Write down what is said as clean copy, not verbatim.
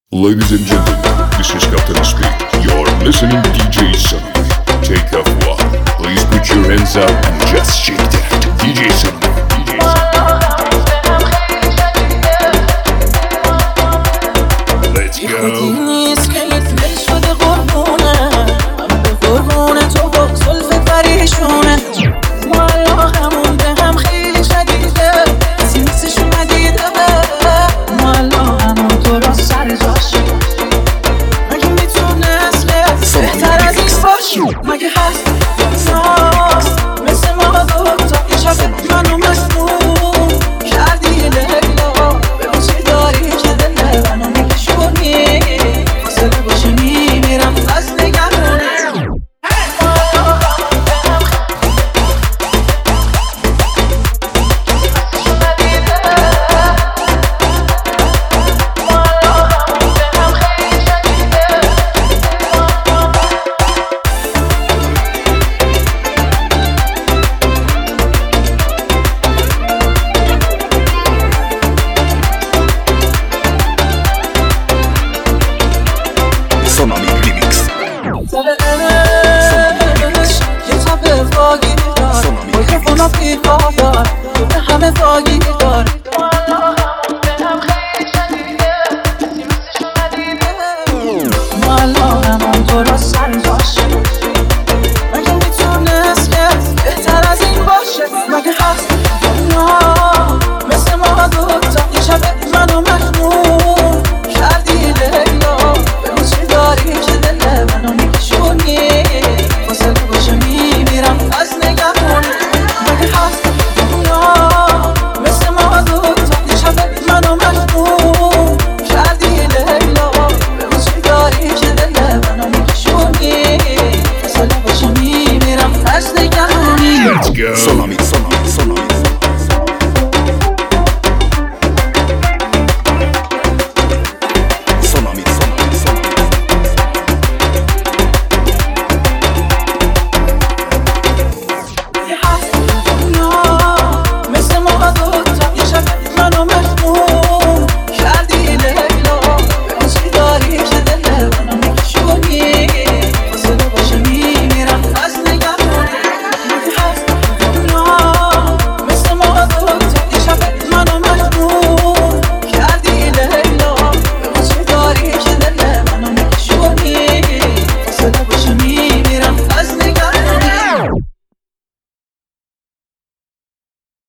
Ladies and gentlemen, this is Captain Speed. You're listening to DJ Sunny. Take off one. Please put your hands up and just shake that. DJ Sunny. DJ Sunny. Let's go. مگه هست مثل ما دوتا یه شب منو مصنون کردی لیلا ببین چی داری که دل منو میکشونی فاصله باشه میمیرم از نگرونه همه فاگی